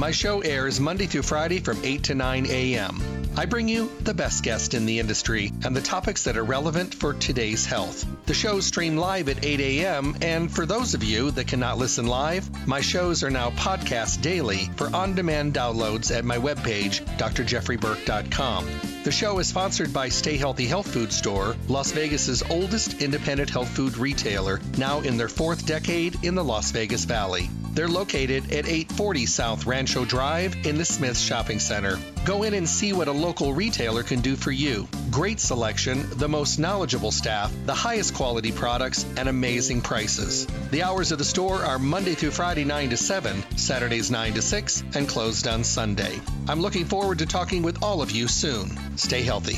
My show airs Monday through Friday from 8 to 9 a.m. I bring you the best guest in the industry and the topics that are relevant for today's health. The shows stream live at 8 a.m., and for those of you that cannot listen live, my shows are now podcast daily for on-demand downloads at my webpage, drjeffreyburke.com. The show is sponsored by Stay Healthy Health Food Store, Las Vegas's oldest independent health food retailer, now in their fourth decade in the Las Vegas Valley. They're located at 840 South Rancho Drive in the Smith Shopping Center. Go in and see what a local retailer can do for you. Great selection, the most knowledgeable staff, the highest quality products, and amazing prices. The hours of the store are Monday through Friday 9 to 7, Saturdays 9 to 6, and closed on Sunday. I'm looking forward to talking with all of you soon. Stay healthy.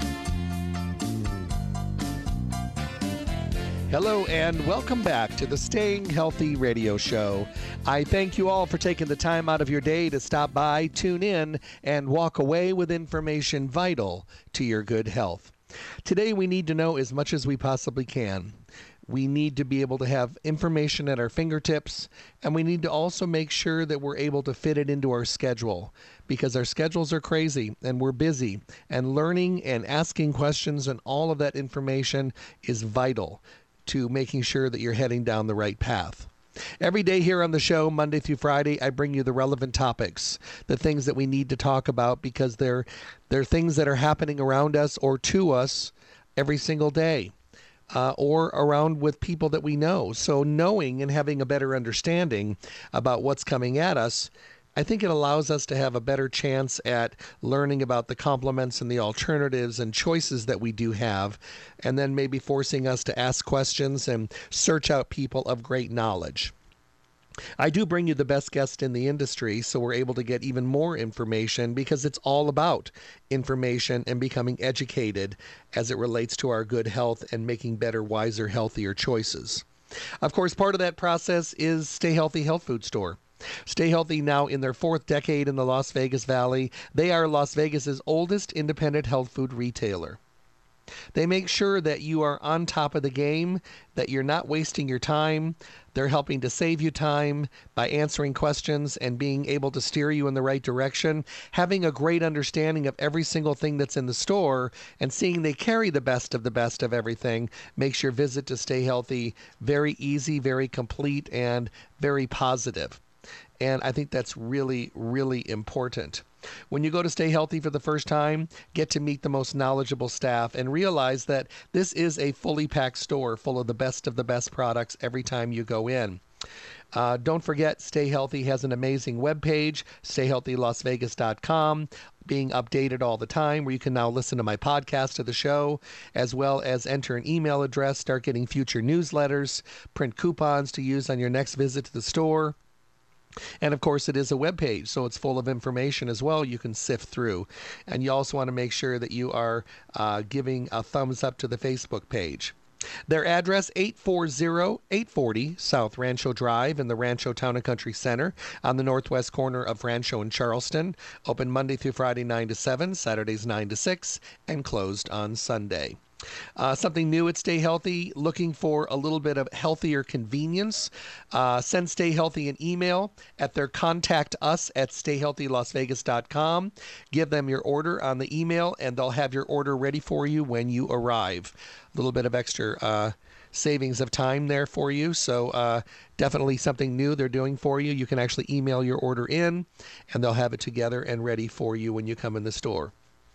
Hello and welcome back to the Staying Healthy Radio Show. I thank you all for taking the time out of your day to stop by, tune in, and walk away with information vital to your good health. Today we need to know as much as we possibly can. We need to be able to have information at our fingertips, and we need to also make sure that we're able to fit it into our schedule, because our schedules are crazy and we're busy, and learning and asking questions and all of that information is vital to making sure that you're heading down the right path. Every day here on the show, Monday through Friday, I bring you the relevant topics, the things that we need to talk about, because they're things that are happening around us or to us every single day. Or around with people that we know. So knowing and having a better understanding about what's coming at us, I think it allows us to have a better chance at learning about the complements and the alternatives and choices that we do have, and then maybe forcing us to ask questions and search out people of great knowledge. I do bring you the best guest in the industry, so we're able to get even more information, because it's all about information and becoming educated as it relates to our good health and making better, wiser, healthier choices. Of course, part of that process is Stay Healthy Health Food Store. Stay Healthy, now in their fourth decade in the Las Vegas Valley. They are Las Vegas's oldest independent health food retailer. They make sure that you are on top of the game, that you're not wasting your time. They're helping to save you time by answering questions and being able to steer you in the right direction, having a great understanding of every single thing that's in the store, and seeing they carry the best of everything makes your visit to Stay Healthy very easy, very complete, and very positive. And I think that's really, really important. When you go to Stay Healthy for the first time, get to meet the most knowledgeable staff and realize that this is a fully packed store full of the best products every time you go in. Don't forget, Stay Healthy has an amazing webpage, stayhealthylasvegas.com, being updated all the time, where you can now listen to my podcast of the show, as well as enter an email address, start getting future newsletters, print coupons to use on your next visit to the store. And of course, it is a web page, so it's full of information as well you can sift through. And you also want to make sure that you are giving a thumbs up to the Facebook page. Their address, 840 South Rancho Drive in the Rancho Town and Country Center on the northwest corner of Rancho and Charleston. Open Monday through Friday 9 to 7, Saturdays 9 to 6, and closed on Sunday. Something new at Stay Healthy, looking for a little bit of healthier convenience. Send Stay Healthy an email at their contact us at stayhealthylasvegas.com. Give them your order on the email, and they'll have your order ready for you when you arrive. A little bit of extra savings of time there for you. So definitely something new they're doing for you. You can actually email your order in, and they'll have it together and ready for you when you come in the store.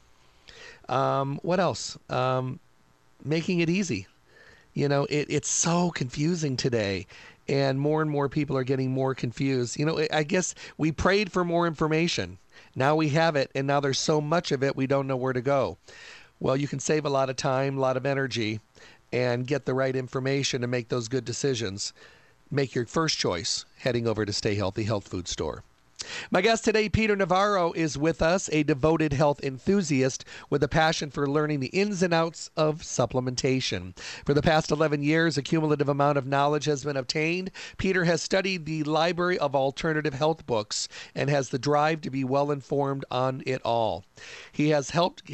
What else? Making it easy. You know, it's so confusing today, and more people are getting more confused. You know, I guess we prayed for more information. Now we have it, and now there's so much of it we don't know where to go. Well, you can save a lot of time, a lot of energy, and get the right information to make those good decisions. Make your first choice heading over to Stay Healthy Health Food Store. My guest today, Peter Navarro, is with us, a devoted health enthusiast with a passion for learning the ins and outs of supplementation. For the past 11 years, a cumulative amount of knowledge has been obtained. Peter has studied the library of alternative health books and has the drive to be well informed on it all. He has helped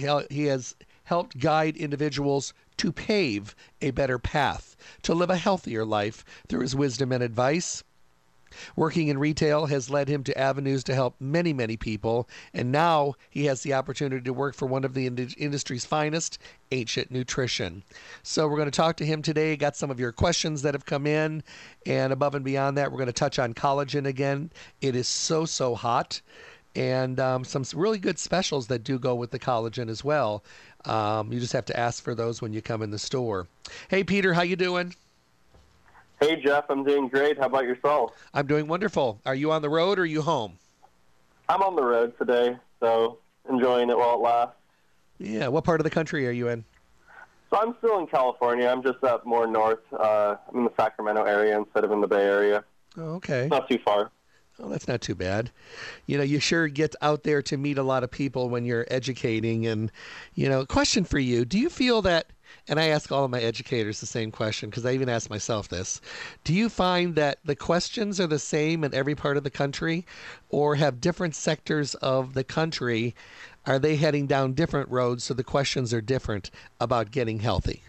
guide individuals to pave a better path, to live a healthier life through his wisdom and advice. Working in retail has led him to avenues to help many, many people, and now he has the opportunity to work for one of the industry's finest, Ancient Nutrition. So we're going to talk to him today, got some of your questions that have come in, and above and beyond that, we're going to touch on collagen again. It is so, so hot, and some really good specials that do go with the collagen as well. You just have to ask for those when you come in the store. Hey, Peter, how you doing? Hey, Jeff, I'm doing great. How about yourself? I'm doing wonderful. Are you on the road or are you home? I'm on the road today, so enjoying it while it lasts. Yeah, what part of the country are you in? So I'm still in California. I'm just up more north. I'm in the Sacramento area instead of in the Bay Area. Oh, okay. Not too far. Oh, that's not too bad. You sure get out there to meet a lot of people when you're educating. And, question for you. Do you feel that, and I ask all of my educators the same question because I even ask myself this, do you find that the questions are the same in every part of the country, or have different sectors of the country, are they heading down different roads so the questions are different about getting healthy?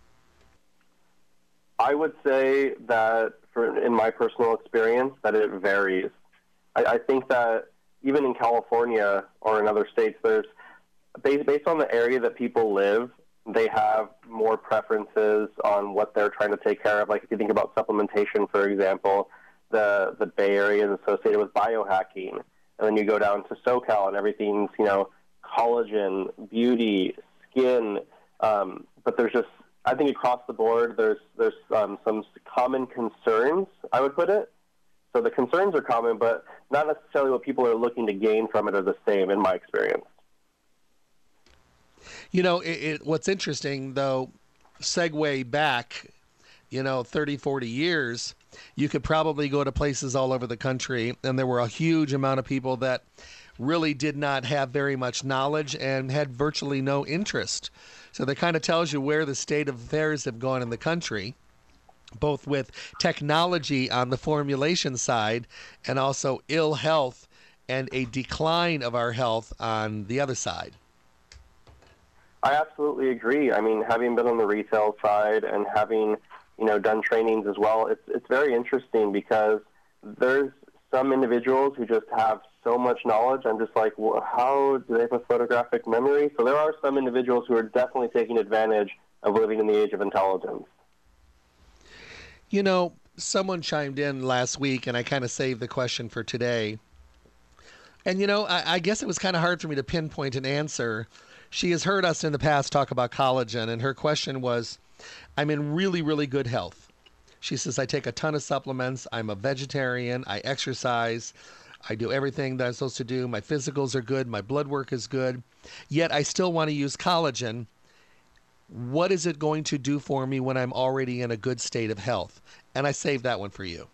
I would say that, in my personal experience, that it varies. I think that even in California or in other states, there's based on the area that people live, they have more preferences on what they're trying to take care of. Like if you think about supplementation, for example, the Bay Area is associated with biohacking, and then you go down to SoCal and everything's collagen, beauty, skin. But there's just, I think across the board, there's some common concerns, I would put it. So the concerns are common, but not necessarily what people are looking to gain from it are the same, in my experience. What's interesting, though, segue back, 30, 40 years, you could probably go to places all over the country, and there were a huge amount of people that really did not have very much knowledge and had virtually no interest. So that kind of tells you where the state of affairs have gone in the country, both with technology on the formulation side and also ill health and a decline of our health on the other side. I absolutely agree. I mean, having been on the retail side and having, done trainings as well, it's very interesting because there's some individuals who just have so much knowledge. I'm just like, well, how do they have a photographic memory? So there are some individuals who are definitely taking advantage of living in the age of intelligence. Someone chimed in last week, and I kind of saved the question for today. And, I guess it was kind of hard for me to pinpoint an answer. She has heard us in the past talk about collagen, and her question was, I'm in really, really good health. She says, I take a ton of supplements. I'm a vegetarian. I exercise. I do everything that I'm supposed to do. My physicals are good. My blood work is good. Yet I still want to use collagen. What is it going to do for me when I'm already in a good state of health? And I saved that one for you.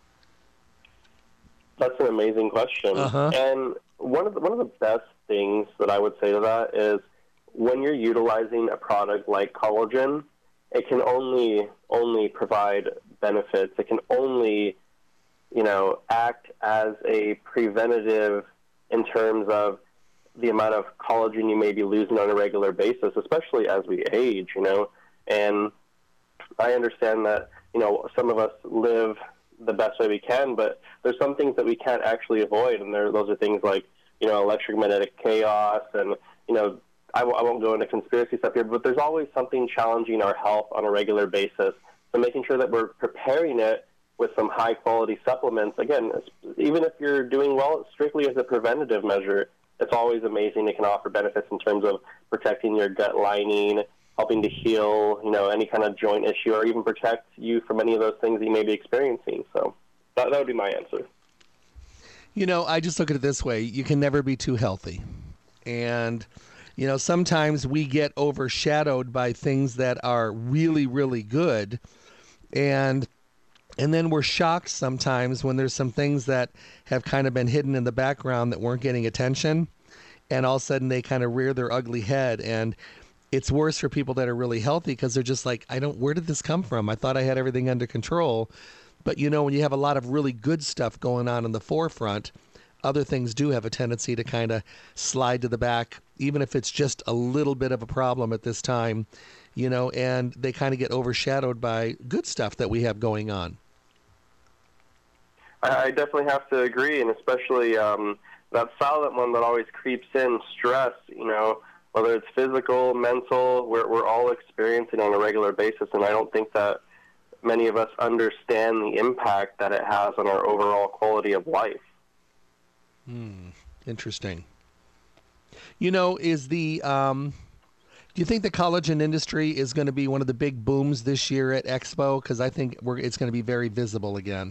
That's an amazing question. Uh-huh. And one of the best things that I would say to that is when you're utilizing a product like collagen, it can only provide benefits. It can only, act as a preventative in terms of the amount of collagen you may be losing on a regular basis, especially as we age, And I understand that, some of us live the best way we can, but there's some things that we can't actually avoid, and those are things like, electromagnetic chaos, and, I won't go into conspiracy stuff here, but there's always something challenging our health on a regular basis. So making sure that we're preparing it with some high-quality supplements, again, even if you're doing well, strictly as a preventative measure, it's always amazing. It can offer benefits in terms of protecting your gut lining, helping to heal, any kind of joint issue, or even protect you from any of those things that you may be experiencing. So that would be my answer. I just look at it this way. You can never be too healthy. And, sometimes we get overshadowed by things that are really, really good. And then we're shocked sometimes when there's some things that have kind of been hidden in the background that weren't getting attention. And all of a sudden they kind of rear their ugly head. And it's worse for people that are really healthy because they're just like, where did this come from? I thought I had everything under control. But, when you have a lot of really good stuff going on in the forefront, other things do have a tendency to kind of slide to the back, even if it's just a little bit of a problem at this time, and they kind of get overshadowed by good stuff that we have going on. I definitely have to agree, and especially that silent one that always creeps in, stress, whether it's physical, mental, we're all experiencing on a regular basis, and I don't think that many of us understand the impact that it has on our overall quality of life. Interesting. Is the do you think the collagen industry is going to be one of the big booms this year at Expo? Because I think it's going to be very visible again.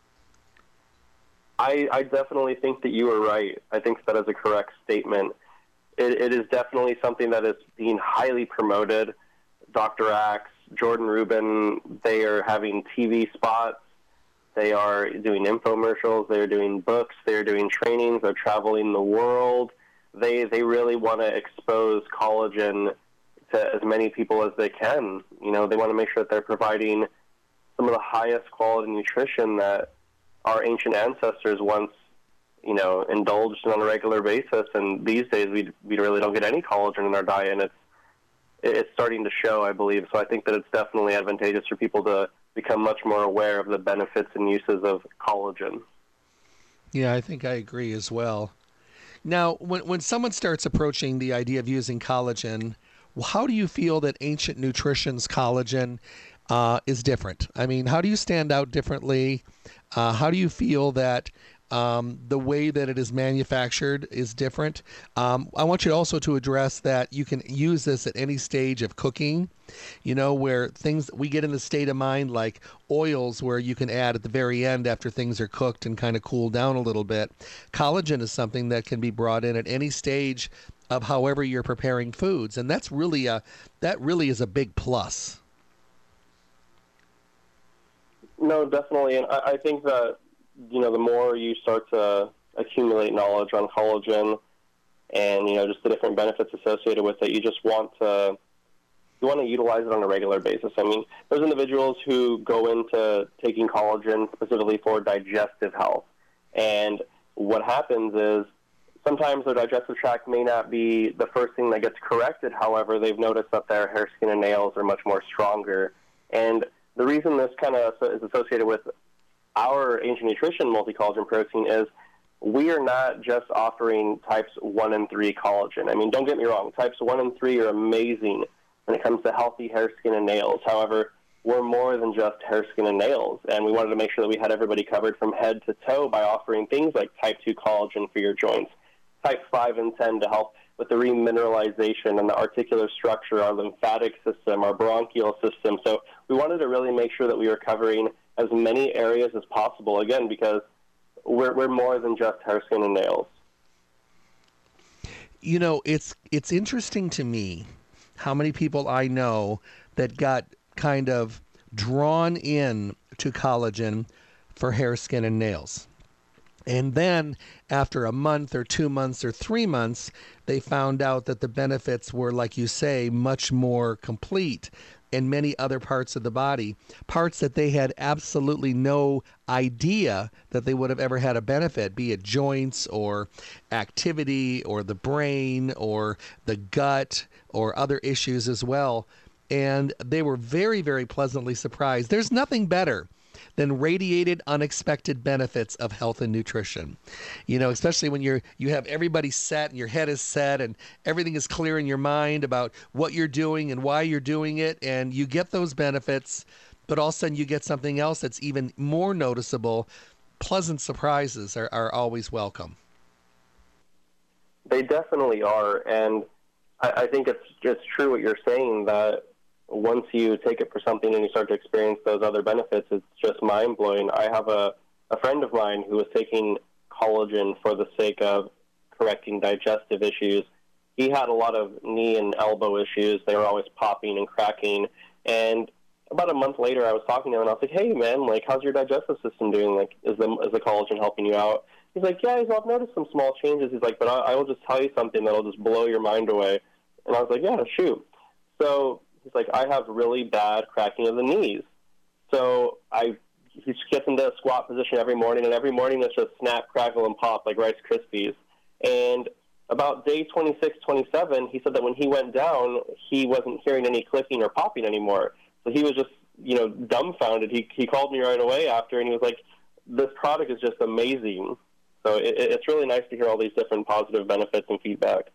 I definitely think that you are right. I think that is a correct statement. It is definitely something that is being highly promoted. Dr. Axe, Jordan Rubin, they are having TV spots. They are doing infomercials. They are doing books. They are doing trainings. They're traveling the world. They really want to expose collagen to as many people as they can. They want to make sure that they're providing some of the highest quality nutrition that our ancient ancestors once, indulged in on a regular basis. And these days, we really don't get any collagen in our diet, and it's starting to show, I believe. So I think that it's definitely advantageous for people to become much more aware of the benefits and uses of collagen. Yeah, I think I agree as well. Now, when someone starts approaching the idea of using collagen, how do you feel that Ancient Nutrition's collagen is different? I mean, how do you stand out differently? How do you feel that the way that it is manufactured is different? I want you also to address that you can use this at any stage of cooking, where things we get in the state of mind, like oils where you can add at the very end after things are cooked and kind of cool down a little bit. Collagen is something that can be brought in at any stage of however you're preparing foods, and that really is a big plus. No, definitely, and I think that the more you start to accumulate knowledge on collagen and, just the different benefits associated with it, you want to utilize it on a regular basis. I mean, there's individuals who go into taking collagen specifically for digestive health. And what happens is sometimes their digestive tract may not be the first thing that gets corrected. However, they've noticed that their hair, skin, and nails are much more stronger. And the reason this kind of is associated with our Ancient Nutrition multi-collagen protein is we are not just offering types 1 and 3 collagen. I mean, don't get me wrong. Types 1 and 3 are amazing when it comes to healthy hair, skin, and nails. However, we're more than just hair, skin, and nails, and we wanted to make sure that we had everybody covered from head to toe by offering things like type 2 collagen for your joints, type 5 and 10 to help with the remineralization and the articular structure, our lymphatic system, our bronchial system. So we wanted to really make sure that we were covering as many areas as possible, again, because we're more than just hair, skin, and nails. It's interesting to me how many people I know that got kind of drawn in to collagen for hair, skin, and nails. And then after a month or 2 months or 3 months, they found out that the benefits were, like you say, much more complete in many other parts of the body, parts that they had absolutely no idea that they would have ever had a benefit, be it joints or activity or the brain or the gut or other issues as well. And they were very, very pleasantly surprised. There's nothing better than radiated unexpected benefits of health and nutrition. Especially when you have everybody set and your head is set and everything is clear in your mind about what you're doing and why you're doing it, and you get those benefits, but all of a sudden you get something else that's even more noticeable. Pleasant surprises are always welcome. They definitely are, and I think it's true what you're saying, that once you take it for something and you start to experience those other benefits, it's just mind-blowing. I have a friend of mine who was taking collagen for the sake of correcting digestive issues. He had a lot of knee and elbow issues. They were always popping and cracking. And about a month later, I was talking to him, and I was like, hey, man, how's your digestive system doing? Is the collagen helping you out? He's like, yeah, I've noticed some small changes. He's like, but I will just tell you something that'll just blow your mind away. And I was like, yeah, shoot. So he's like, I have really bad cracking of the knees. So he gets into a squat position every morning, and every morning it's just snap, crackle, and pop like Rice Krispies. And about day 26, 27, he said that when he went down, he wasn't hearing any clicking or popping anymore. So he was just, dumbfounded. He called me right away after, and he was like, this product is just amazing. So it's really nice to hear all these different positive benefits and feedback.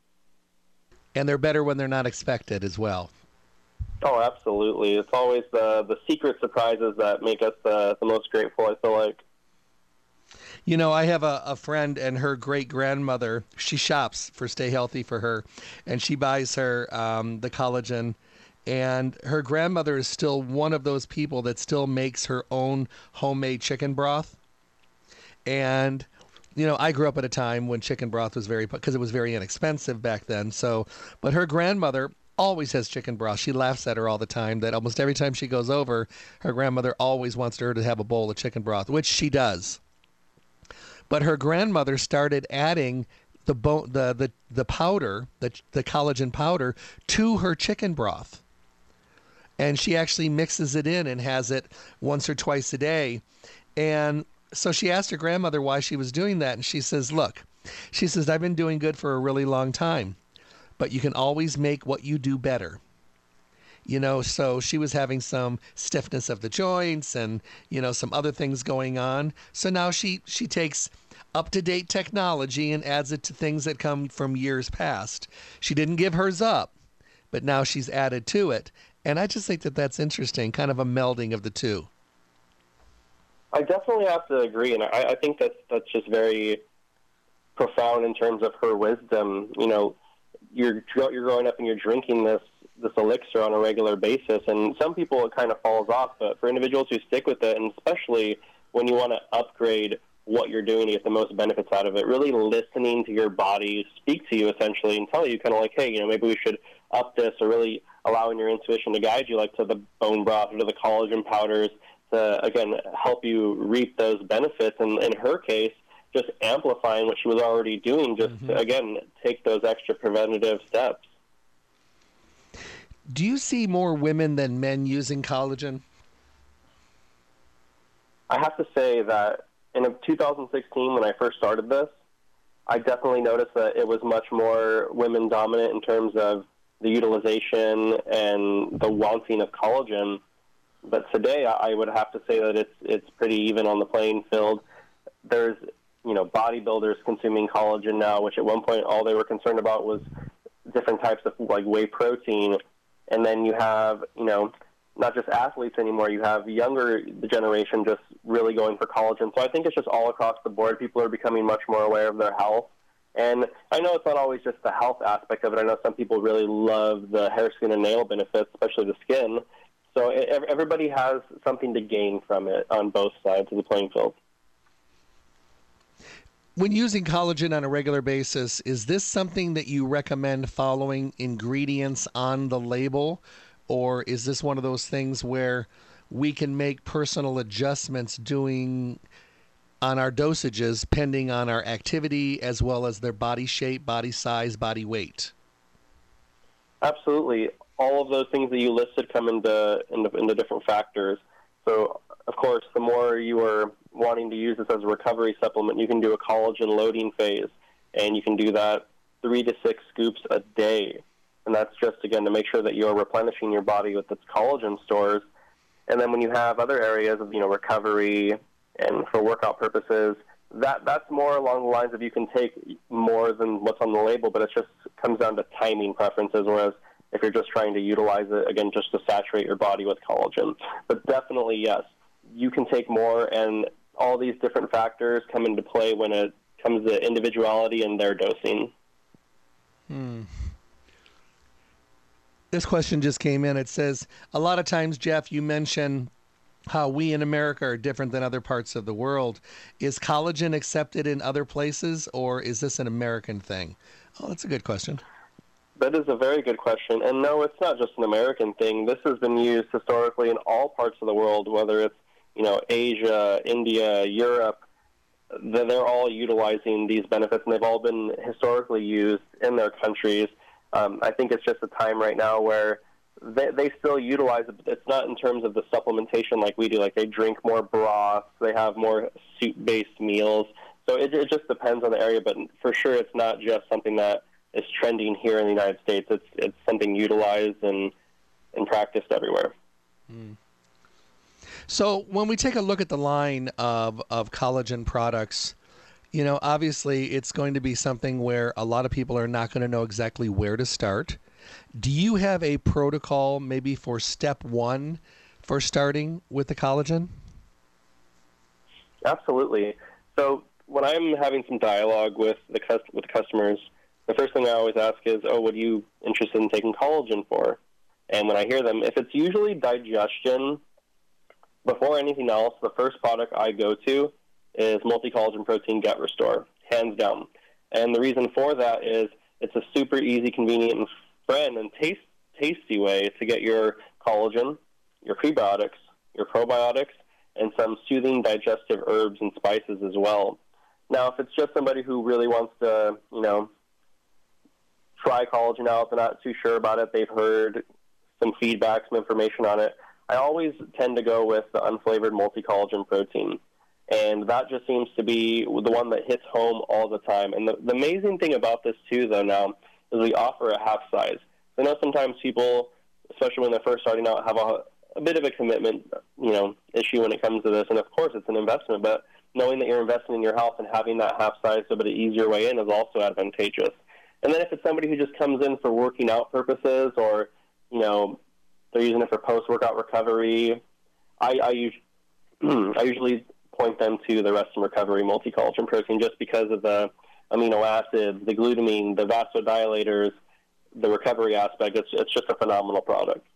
And they're better when they're not expected as well. Oh, absolutely. It's always the secret surprises that make us the most grateful, I feel like. You know, I have a friend, and her great-grandmother, she shops for Stay Healthy for her, and she buys her the collagen. And her grandmother is still one of those people that still makes her own homemade chicken broth. And, you know, I grew up at a time when chicken broth was because it was very inexpensive back then. So, but her grandmother always has chicken broth. She laughs at her all the time that almost every time she goes over, her grandmother always wants her to have a bowl of chicken broth, which she does. But her grandmother started adding the powder, the collagen powder, to her chicken broth. And she actually mixes it in and has it once or twice a day. And so she asked her grandmother why she was doing that. And she says, look, she says, I've been doing good for a really long time, but you can always make what you do better. You know, so she was having some stiffness of the joints and, you know, some other things going on. So now she takes up-to-date technology and adds it to things that come from years past. She didn't give hers up, but now she's added to it. And I just think that that's interesting, kind of a melding of the two. I definitely have to agree, and I think that's just very profound in terms of her wisdom. You know, you're growing up and you're drinking this elixir on a regular basis, and some people it kind of falls off, but for individuals who stick with it, and especially when you want to upgrade what you're doing to get the most benefits out of it, really listening to your body speak to you essentially and tell you kind of like, hey, you know, maybe we should up this, or really allowing your intuition to guide you, like to the bone broth or to the collagen powders to, again, help you reap those benefits. And in her case, just amplifying what she was already doing, just to, again, take those extra preventative steps. Do you see more women than men using collagen? I have to say that in 2016, when I first started this, I definitely noticed that it was much more women-dominant in terms of the utilization and the wanting of collagen. But today, I would have to say that it's pretty even on the playing field. There's, you know, bodybuilders consuming collagen now, which at one point all they were concerned about was different types of like whey protein. And then you have, you know, not just athletes anymore. You have younger generation just really going for collagen. So I think it's just all across the board. People are becoming much more aware of their health. And I know it's not always just the health aspect of it. I know some people really love the hair, skin, and nail benefits, especially the skin. So everybody has something to gain from it on both sides of the playing field. When using collagen on a regular basis, is this something that you recommend following ingredients on the label? Or is this one of those things where we can make personal adjustments on our dosages pending on our activity as well as their body shape, body size, body weight? Absolutely. All of those things that you listed come into different factors. So, of course, the more you are wanting to use this as a recovery supplement, you can do a collagen loading phase, and you can do that 3 to 6 scoops a day. And that's just, again, to make sure that you're replenishing your body with its collagen stores. And then when you have other areas of, you know, recovery and for workout purposes, that's more along the lines of you can take more than what's on the label, but it just comes down to timing preferences, whereas if you're just trying to utilize it, again, just to saturate your body with collagen. But definitely, yes, you can take more, and all these different factors come into play when it comes to individuality and their dosing. This question just came in. It says, a lot of times, Jeff, you mention how we in America are different than other parts of the world. Is collagen accepted in other places, or is this an American thing? Oh, that's a good question. That is a very good question. And no, it's not just an American thing. This has been used historically in all parts of the world, whether it's, you know, Asia, India, Europe. They're all utilizing these benefits, and they've all been historically used in their countries. I think it's just a time right now where they still utilize it, but it's not in terms of the supplementation like we do. Like, they drink more broths, they have more soup-based meals. So it just depends on the area, but for sure it's not just something that is trending here in the United States. It's something utilized and practiced everywhere. So when we take a look at the line of collagen products, obviously it's going to be something where a lot of people are not going to know exactly where to start. Do you have a protocol maybe for step one for starting with the collagen? Absolutely. So when I'm having some dialogue with the customers, the first thing I always ask is, what are you interested in taking collagen for? And when I hear them, if it's usually digestion, before anything else, the first product I go to is Multi-Collagen Protein Gut Restore, hands down. And the reason for that is it's a super easy, convenient, and friend and tasty way to get your collagen, your prebiotics, your probiotics, and some soothing digestive herbs and spices as well. Now, if it's just somebody who really wants to, try collagen out, they're not too sure about it, they've heard some feedback, some information on it, I always tend to go with the unflavored multi-collagen protein. And that just seems to be the one that hits home all the time. And the amazing thing about this, too, though, now, is we offer a half size. I know sometimes people, especially when they're first starting out, have a bit of a commitment, issue when it comes to this. And, of course, it's an investment. But knowing that you're investing in your health and having that half size so but an easier way in is also advantageous. And then if it's somebody who just comes in for working out purposes or, they're using it for post-workout recovery, I usually point them to the Rest and Recovery Multi-Collagen Protein just because of the amino acids, the glutamine, the vasodilators, the recovery aspect. It's just a phenomenal product.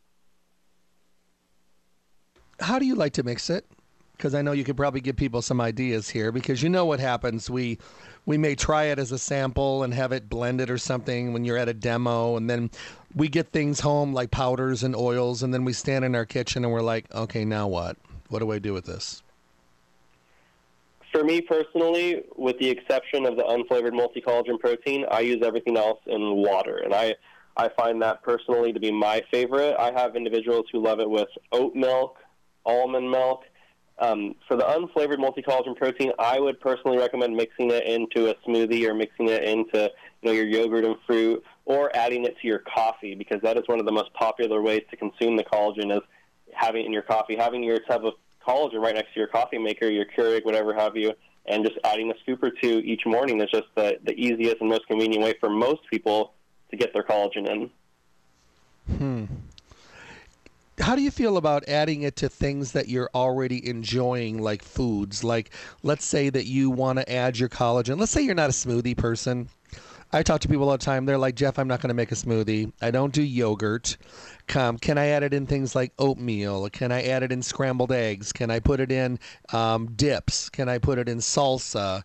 How do you like to mix it? Because I know you could probably give people some ideas here, because what happens. We may try it as a sample and have it blended or something when you're at a demo, and then we get things home like powders and oils, and then we stand in our kitchen and we're like, okay, now what? What do I do with this? For me personally, with the exception of the unflavored multi-collagen protein, I use everything else in water, and I find that personally to be my favorite. I have individuals who love it with oat milk, almond milk. For the unflavored multi-collagen protein, I would personally recommend mixing it into a smoothie or mixing it into your yogurt and fruit, or adding it to your coffee, because that is one of the most popular ways to consume the collagen is having it in your coffee, having your tub of collagen right next to your coffee maker, your Keurig, whatever have you, and just adding a scoop or two each morning is just the easiest and most convenient way for most people to get their collagen in. How do you feel about adding it to things that you're already enjoying, like foods? Like, let's say that you want to add your collagen. Let's say you're not a smoothie person. I talk to people all the time. They're like, Jeff, I'm not going to make a smoothie. I don't do yogurt. Can I add it in things like oatmeal? Can I add it in scrambled eggs? Can I put it in dips? Can I put it in salsa?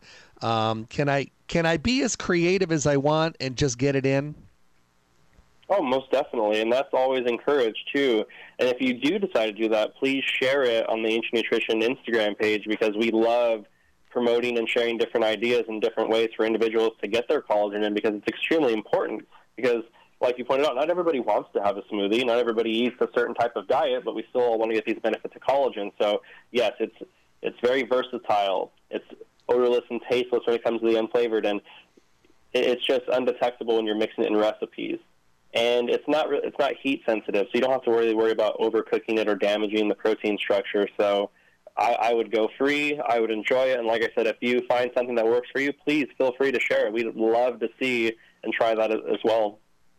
Can I be as creative as I want and just get it in? Oh, most definitely, and that's always encouraged, too. And if you do decide to do that, please share it on the Ancient Nutrition Instagram page, because we love promoting and sharing different ideas and different ways for individuals to get their collagen in, because it's extremely important. Because, like you pointed out, not everybody wants to have a smoothie. Not everybody eats a certain type of diet, but we still want to get these benefits of collagen. So, yes, it's very versatile. It's odorless and tasteless when it comes to the unflavored, and it's just undetectable when you're mixing it in recipes. And it's not heat sensitive, so you don't have to worry about overcooking it or damaging the protein structure. So I would go free. I would enjoy it. And like I said, if you find something that works for you, please feel free to share it. We'd love to see and try that as well.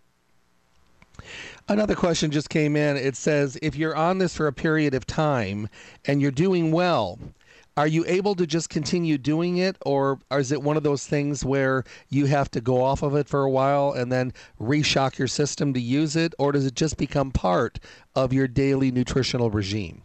Another question just came in. It says, if you're on this for a period of time and you're doing well, are you able to just continue doing it, or is it one of those things where you have to go off of it for a while and then reshock your system to use it, or does it just become part of your daily nutritional regime?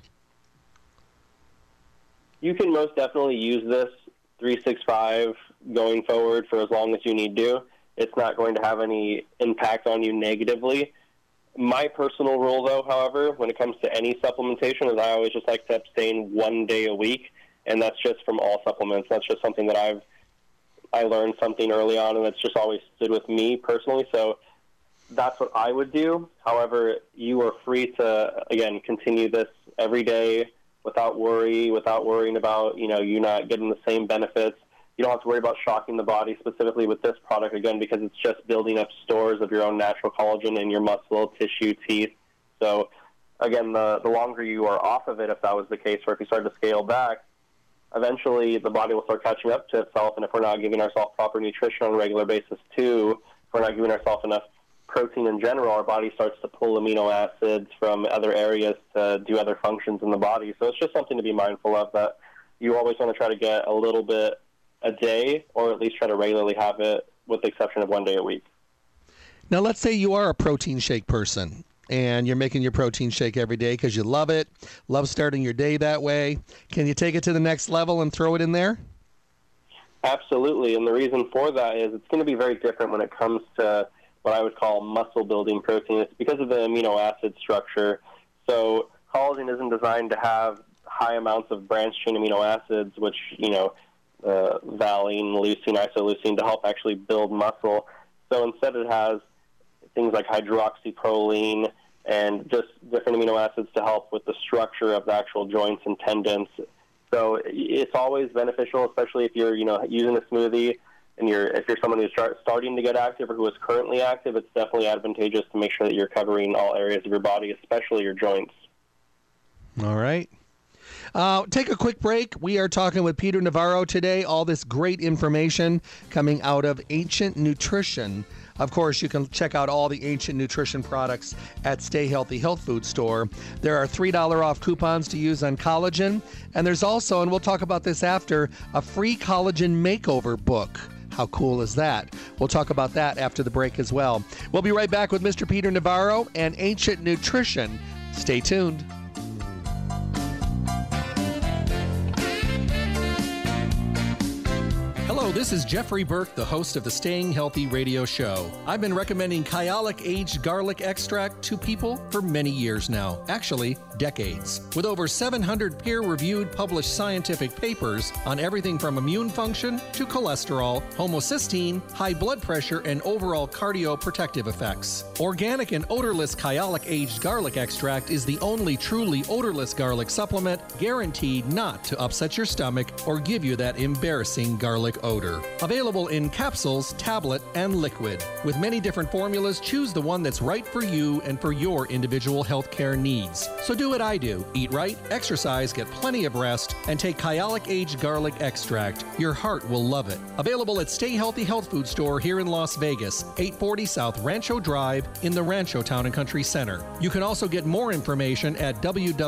You can most definitely use this 365 going forward for as long as you need to. It's not going to have any impact on you negatively. My personal rule, though, however, when it comes to any supplementation, is I always just like to abstain 1 day a week. And that's just from all supplements. That's just something that I learned something early on, and that's just always stood with me personally. So that's what I would do. However, you are free to, again, continue this every day without worrying about, you not getting the same benefits. You don't have to worry about shocking the body specifically with this product, again, because it's just building up stores of your own natural collagen in your muscle, tissue, teeth. So again, the longer you are off of it, if that was the case, or if you start to scale back, eventually the body will start catching up to itself. And if we're not giving ourselves proper nutrition on a regular basis too, if we're not giving ourselves enough protein in general, our body starts to pull amino acids from other areas to do other functions in the body. So it's just something to be mindful of, that you always want to try to get a little bit a day, or at least try to regularly have it, with the exception of 1 day a week. Now, let's say you are a protein shake person and you're making your protein shake every day because you love it, love starting your day that way. Can you take it to the next level and throw it in there? Absolutely, and the reason for that is it's going to be very different when it comes to what I would call muscle-building protein. It's because of the amino acid structure. So collagen isn't designed to have high amounts of branched-chain amino acids, which, valine, leucine, isoleucine, to help actually build muscle. So instead it has things like hydroxyproline and just different amino acids to help with the structure of the actual joints and tendons. So it's always beneficial, especially if you're, using a smoothie, and if you're someone who's starting to get active or who is currently active, it's definitely advantageous to make sure that you're covering all areas of your body, especially your joints. All right. Take a quick break. We are talking with Peter Navarro today. All this great information coming out of Ancient Nutrition. Of course, you can check out all the Ancient Nutrition products at Stay Healthy Health Food Store. There are $3 off coupons to use on collagen. And there's also, and we'll talk about this after, a free collagen makeover book. How cool is that? We'll talk about that after the break as well. We'll be right back with Mr. Peter Navarro and Ancient Nutrition. Stay tuned. Hello, this is Jeffrey Burke, the host of the Staying Healthy radio show. I've been recommending Kyolic Aged Garlic Extract to people for many years now, actually decades. With over 700 peer-reviewed published scientific papers on everything from immune function to cholesterol, homocysteine, high blood pressure, and overall cardioprotective effects. Organic and odorless Kyolic Aged Garlic Extract is the only truly odorless garlic supplement guaranteed not to upset your stomach or give you that embarrassing garlic odor. Available in capsules, tablet, and liquid. With many different formulas, choose the one that's right for you and for your individual healthcare needs. So do what I do. Eat right, exercise, get plenty of rest, and take Kyolic Aged Garlic Extract. Your heart will love it. Available at Stay Healthy Health Food Store here in Las Vegas, 840 South Rancho Drive in the Rancho Town and Country Center. You can also get more information at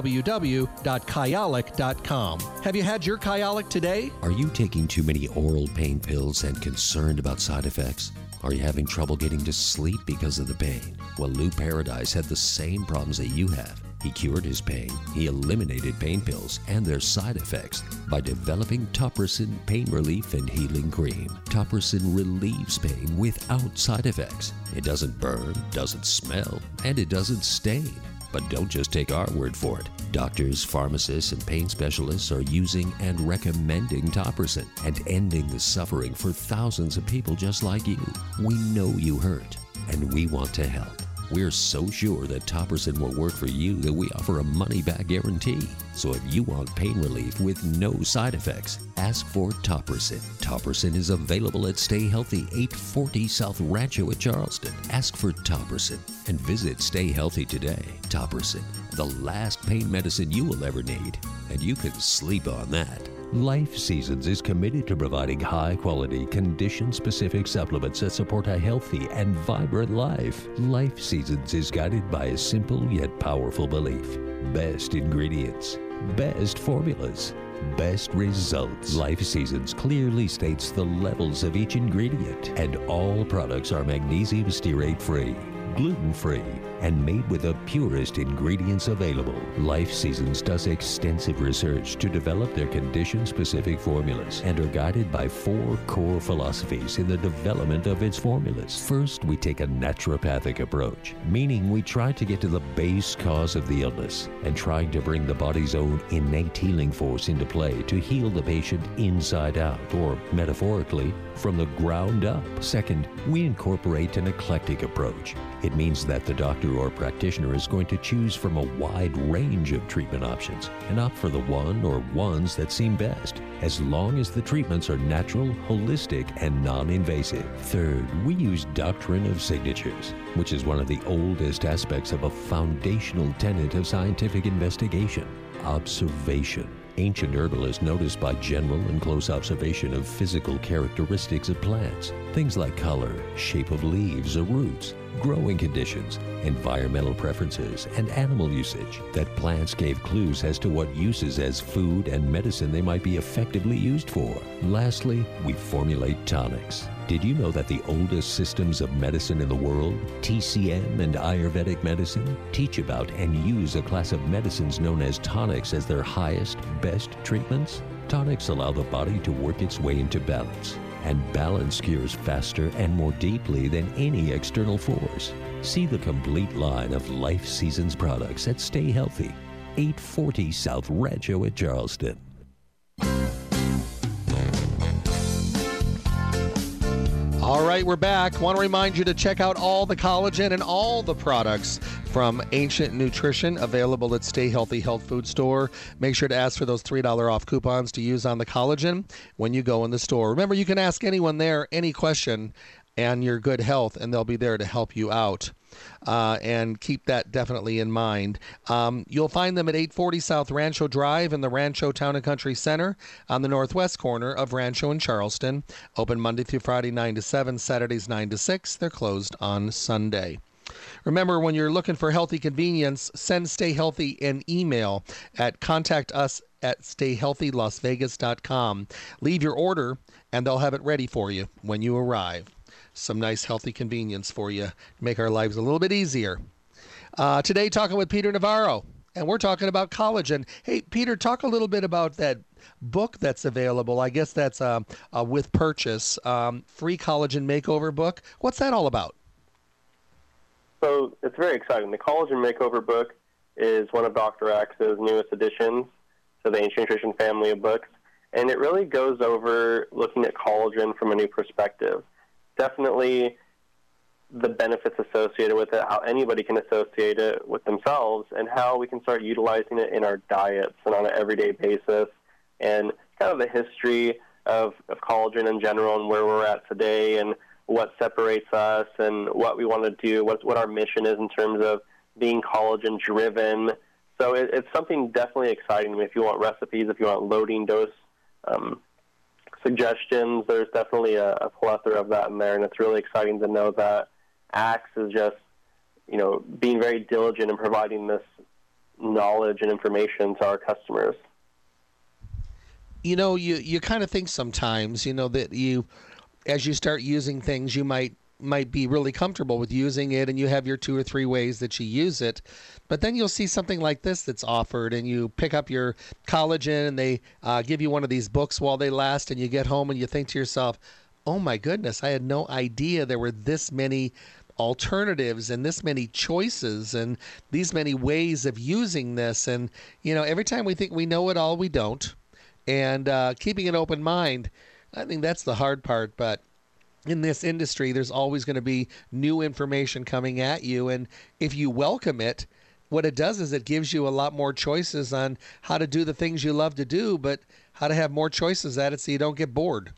www.kyolic.com. Have you had your Kyolic today? Are you taking too many oral pain pills and concerned about side effects? Are you having trouble getting to sleep because of the pain? Well, Lou Paradise had the same problems that you have. He cured his pain. He eliminated pain pills and their side effects by developing Topricin Pain Relief and Healing Cream. Topricin relieves pain without side effects. It doesn't burn, doesn't smell, and it doesn't stain. But don't just take our word for it. Doctors, pharmacists, and pain specialists are using and recommending Topricin and ending the suffering for thousands of people just like you. We know you hurt, and we want to help. We're so sure that Topricin will work for you that we offer a money-back guarantee. So if you want pain relief with no side effects, ask for Topricin. Topricin is available at Stay Healthy, 840 South Rancho at Charleston. Ask for Topricin and visit Stay Healthy today. Topricin, the last pain medicine you will ever need, and you can sleep on that. Life Seasons is committed to providing high-quality, condition-specific supplements that support a healthy and vibrant life. Life Seasons is guided by a simple yet powerful belief. Best ingredients, best formulas, best results. Life Seasons clearly states the levels of each ingredient, and all products are magnesium stearate-free, gluten-free, and made with the purest ingredients available. Life Seasons does extensive research to develop their condition-specific formulas and are guided by 4 core philosophies in the development of its formulas. First, we take a naturopathic approach, meaning we try to get to the base cause of the illness and trying to bring the body's own innate healing force into play to heal the patient inside out, or metaphorically, from the ground up. Second, we incorporate an eclectic approach. It means that the doctor doctor or practitioner is going to choose from a wide range of treatment options and opt for the one or ones that seem best, as long as the treatments are natural, holistic, and non-invasive. Third, we use doctrine of signatures, which is one of the oldest aspects of a foundational tenet of scientific investigation: observation. Ancient herbalists noticed by general and close observation of physical characteristics of plants, things like color, shape of leaves or roots, growing conditions, environmental preferences, and animal usage, that plants gave clues as to what uses as food and medicine they might be effectively used for. Lastly, we formulate tonics. Did you know that the oldest systems of medicine in the world, TCM and Ayurvedic medicine, teach about and use a class of medicines known as tonics as their highest, best treatments? Tonics allow the body to work its way into balance, and balance cures faster and more deeply than any external force. See the complete line of Life Seasons products at Stay Healthy, 840 South Rancho at Charleston. All right, we're back. Want to remind you to check out all the collagen and all the products from Ancient Nutrition available at Stay Healthy Health Food Store. Make sure to ask for those $3 off coupons to use on the collagen when you go in the store. Remember, you can ask anyone there any question and your good health, and they'll be there to help you out. And keep that definitely in mind. You'll find them at 840 South Rancho Drive in the Rancho Town and Country Center on the northwest corner of Rancho and Charleston. Open Monday through Friday 9 to 7, Saturdays 9 to 6. They're closed on Sunday. Remember, when you're looking for healthy convenience, send Stay Healthy an email at contactus@stayhealthylasvegas.com. Leave your order, and they'll have it ready for you when you arrive. Some nice healthy convenience for you to make our lives a little bit easier. Today, talking with Peter Navarro, and we're talking about collagen. Hey, Peter, talk a little bit about that book that's available. I guess that's with purchase, free collagen makeover book. What's that all about? So it's very exciting. The Collagen Makeover book is one of Dr. Axe's newest additions to the Ancient Nutrition family of books, and it really goes over looking at collagen from a new perspective. Definitely the benefits associated with it, how anybody can associate it with themselves, and how we can start utilizing it in our diets and on an everyday basis, and kind of the history of collagen in general and where we're at today and what separates us and what we want to do, what our mission is in terms of being collagen-driven. So it's something definitely exciting. If you want recipes, if you want loading dose suggestions, there's definitely a plethora of that in there, and it's really exciting to know that Axe is just, being very diligent in providing this knowledge and information to our customers. You kind of think sometimes, that as you start using things, you might be really comfortable with using it, and you have your 2 or 3 ways that you use it. But then you'll see something like this that's offered, and you pick up your collagen, and they give you one of these books while they last, and you get home and you think to yourself, oh my goodness, I had no idea there were this many alternatives and this many choices and these many ways of using this. And, every time we think we know it all, we don't. And keeping an open mind, I think that's the hard part. But in this industry, there's always going to be new information coming at you. And if you welcome it, what it does is it gives you a lot more choices on how to do the things you love to do, but how to have more choices at it so you don't get bored.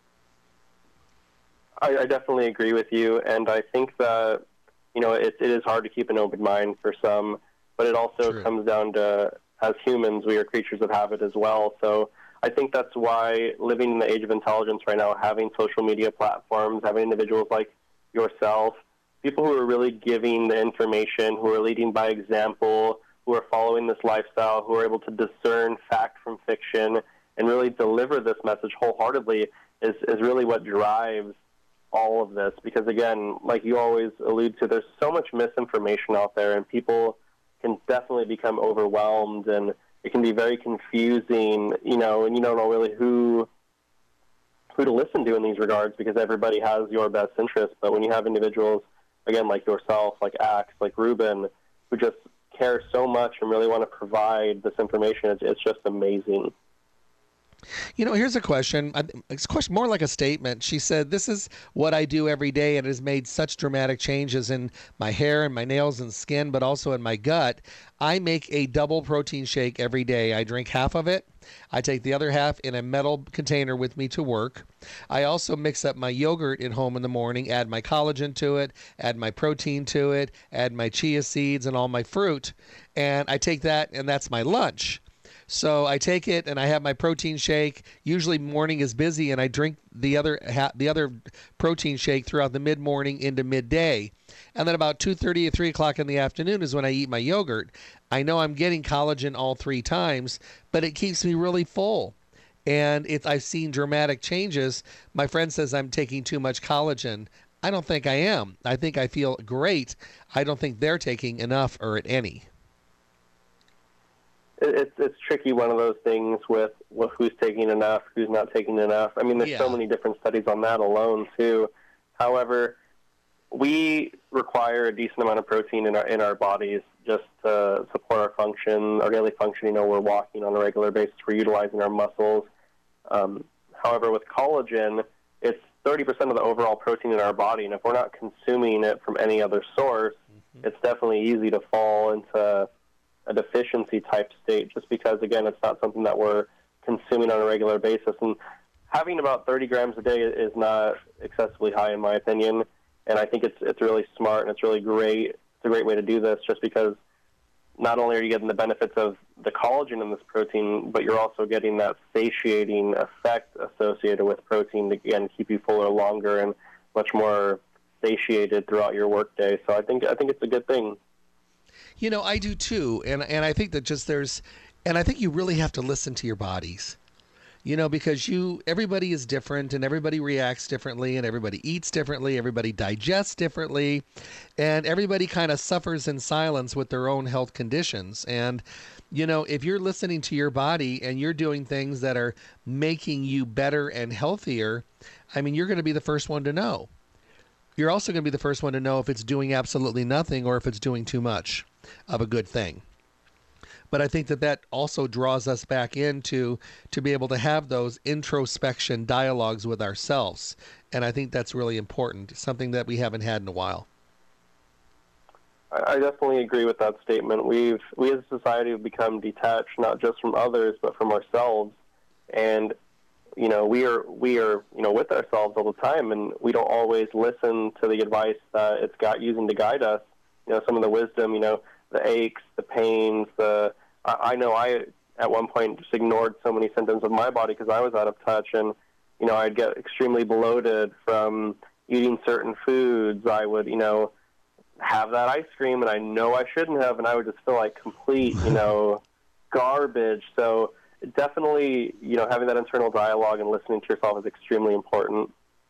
I definitely agree with you. And I think that, it is hard to keep an open mind for some, but it also comes down to, as humans, we are creatures of habit as well. So I think that's why living in the age of intelligence right now, having social media platforms, having individuals like yourself, people who are really giving the information, who are leading by example, who are following this lifestyle, who are able to discern fact from fiction and really deliver this message wholeheartedly is really what drives all of this. Because, again, like you always allude to, there's so much misinformation out there, and people can definitely become overwhelmed, and it can be very confusing, and you don't know really who to listen to in these regards, because everybody has your best interest. But when you have individuals, again, like yourself, like Axe, like Ruben, who just care so much and really want to provide this information, it's just amazing. Here's a question. It's a question more like a statement. She said, "This is what I do every day, and it has made such dramatic changes in my hair and my nails and skin, but also in my gut. I make a double protein shake every day. I drink half of it. I take the other half in a metal container with me to work. I also mix up my yogurt at home in the morning, add my collagen to it, add my protein to it, add my chia seeds and all my fruit, and I take that, and that's my lunch." So I take it and I have my protein shake. Usually morning is busy, and I drink the other protein shake throughout the mid morning into midday, and then about 2:30 or 3 o'clock in the afternoon is when I eat my yogurt. I know I'm getting collagen all 3 times, but it keeps me really full. And I've seen dramatic changes. My friend says I'm taking too much collagen. I don't think I am. I think I feel great. I don't think they're taking enough or at any. It's tricky, one of those things with who's taking enough, who's not taking enough. I mean, there's so many different studies on that alone, too. However, we require a decent amount of protein in our bodies just to support our function, our daily function. We're walking on a regular basis. We're utilizing our muscles. However, with collagen, it's 30% of the overall protein in our body, and if we're not consuming it from any other source, it's definitely easy to fall into a deficiency type state, just because, again, it's not something that we're consuming on a regular basis. And having about 30 grams a day is not excessively high, in my opinion. And I think it's really smart, and it's really great. It's a great way to do this, just because not only are you getting the benefits of the collagen in this protein, but you're also getting that satiating effect associated with protein to, again, keep you fuller longer and much more satiated throughout your workday. So I think it's a good thing. I do too, and I think that I think you really have to listen to your bodies, because everybody is different, and everybody reacts differently, and everybody eats differently, everybody digests differently, and everybody kind of suffers in silence with their own health conditions. And if you're listening to your body and you're doing things that are making you better and healthier, I mean, you're going to be the first one to know. You're also going to be the first one to know if it's doing absolutely nothing or if it's doing too much of a good thing. But I think that also draws us back into to be able to have those introspection dialogues with ourselves. And I think that's really important, something that we haven't had in a while. I definitely agree with that statement. We as a society have become detached, not just from others, but from ourselves. And we are with ourselves all the time, and we don't always listen to the advice that it's using to guide us. Some of the wisdom, the aches, the pains, I know I at one point just ignored so many symptoms of my body because I was out of touch, and I'd get extremely bloated from eating certain foods. I would have that ice cream, and I know I shouldn't have, and I would just feel like complete garbage. So definitely, having that internal dialogue and listening to yourself is extremely important.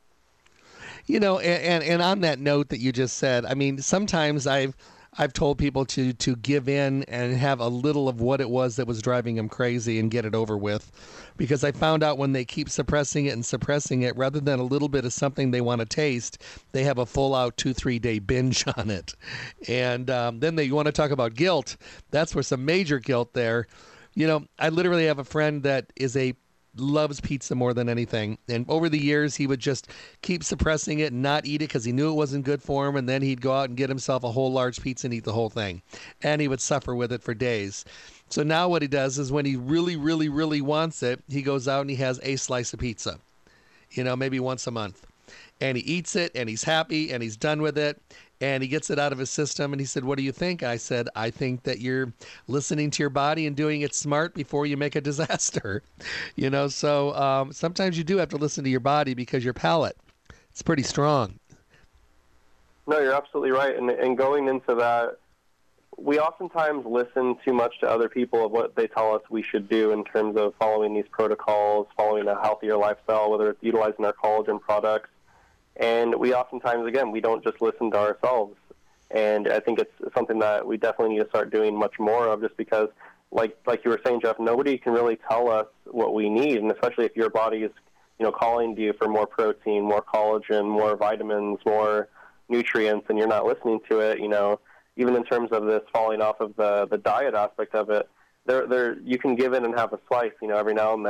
And on that note that you just said, I mean, sometimes I've told people to give in and have a little of what it was that was driving them crazy and get it over with, because I found out when they keep suppressing it, rather than a little bit of something they want to taste, they have a full-out 2-3 day binge on it. And then you want to talk about guilt. That's where some major guilt there. I literally have a friend that loves pizza more than anything. And over the years, he would just keep suppressing it and not eat it because he knew it wasn't good for him. And then he'd go out and get himself a whole large pizza and eat the whole thing. And he would suffer with it for days. So now what he does is when he really, really, really wants it, he goes out and he has a slice of pizza, maybe once a month. And he eats it and he's happy and he's done with it. And he gets it out of his system, and he said, "What do you think?" I said, "I think that you're listening to your body and doing it smart before you make a disaster." So sometimes you do have to listen to your body because your palate, it's pretty strong. No, you're absolutely right. And going into that, we oftentimes listen too much to other people of what they tell us we should do in terms of following these protocols, following a healthier lifestyle, whether it's utilizing our collagen products. And we oftentimes, again, we don't just listen to ourselves. And I think it's something that we definitely need to start doing much more of, just because, like you were saying, Jeff, nobody can really tell us what we need. And especially if your body is, calling to you for more protein, more collagen, more vitamins, more nutrients, and you're not listening to it, even in terms of this falling off of the diet aspect of it, there you can give in and have a slice, every now and then.